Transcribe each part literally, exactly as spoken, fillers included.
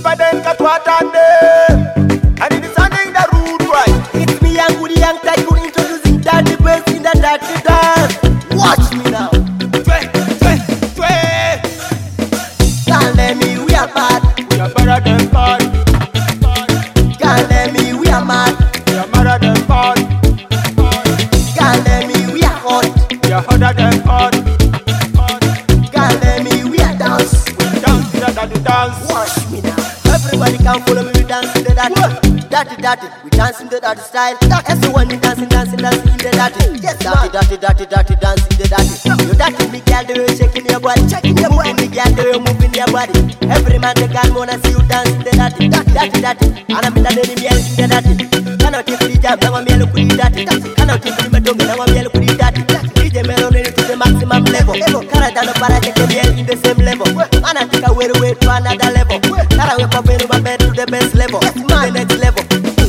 Ibadan Katwatande, and it is sounding the rude right. It's me, Young Woody, Young Tycoon, introducing Daddy Bass in the Daddy Dance. Watch me now. Twe, twe, twe. Can't let me, we are bad. We are better than bad. Can't let me, we are mad. We are better than bad. Can't let me, we are hot. We are hotter than hot. Can't let me, we are dance. We dance to the daddy dance. Watch me now. Everybody can follow me, we dance in the daddy. Daddy, daddy, we dance in the daddy style. Everyone we dancing, dancing, dancing in the daddy. Yes, daddy, daddy, daddy, daddy, dance in the daddy. You daddy, me girl, the way you shaking your body, shaking your body. Me girl, the way you moving your body. Every man, the girl wanna see you dance in the daddy. Daddy, daddy, and I'm in the daddy, me in the daddy. Can I take the jam? Now I'm yellow with the daddy. Can I take the metal? Now I'm yellow with the daddy. D J Melody to the maximum level. Can I dance para take the in the same level? And I take away the way to another level. Can I wake up in my bed to the best level, to the next level?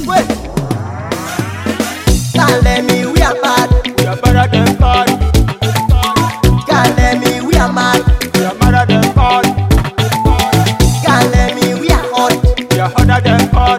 Can't let me, we are bad. We are better than bad. Can't let me, we are mad. We are better than bad. Can't let me, we are hot. We are hotter than hot.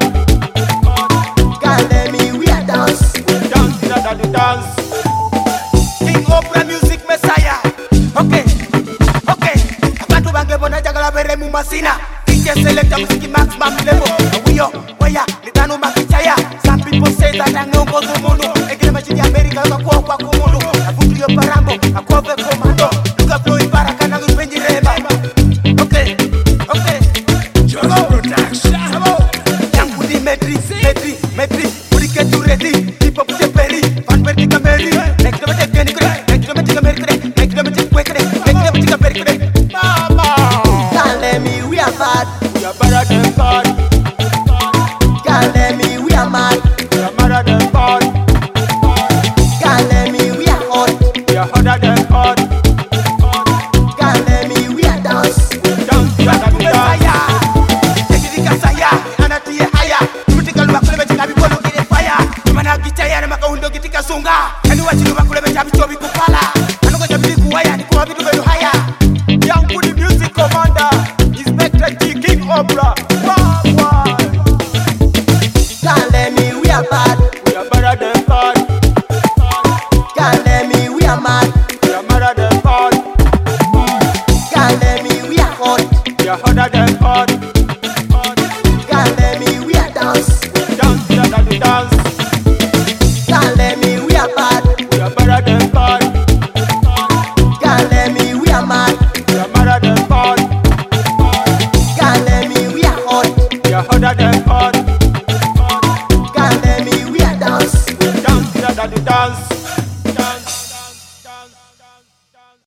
Can't let me, we are dance. We dance to the daddy dance. King Oprah Music Messiah. Okay, okay. Abantu bange bona jagala bere mu masina. D J selector music maximum level. We yo, waya, litano makichaya. Some people say that I know go to mundo. Egre machi America ka kwa kwa kumundo. Afutu yo parambo, akove komando. Luka flow ibaraka na ngwenji reba. Okay, okay. Jogo production. Young Woody metri, metri, metri. Woody get you ready. Hip hop je peri. Fan perti kameri. Next time take any kre. Next time take America. Next time take kwe kre. Next time take America. Mama. Can't let me, we are bad. We are better than bad. Can't let me, we are mad. We are better than bad. Can't let me, we are hot. We are hotter than hot. Can't let me, we are dance. We dance to the daddy dance. Take it kasaya, anati haya. Critical wakule betika bikolo kile fire. Mana gichaya na makaundo gitika sunga. Anu wachini wakule betika bichobi kupala. Anu kwa jabili kuwaya ni kuwa vitu belu haya. Young Woody Music Commander, Inspector G King Oprah. Wow, wow. Can't let me, we are bad. We are better than bad. Can't let me, we are mad. We are better than bad. Can't let me, we are hot. We are hotter than hot. Can't let me, we are dance. We dance to the daddy dance. Can't let me, we are bad. We are better than bad. Can't let me, we are mad. We are better than bad. Can't let me, we are hot. We are hotter than hot. Can't let me, we are dance. We dance to the daddy dance.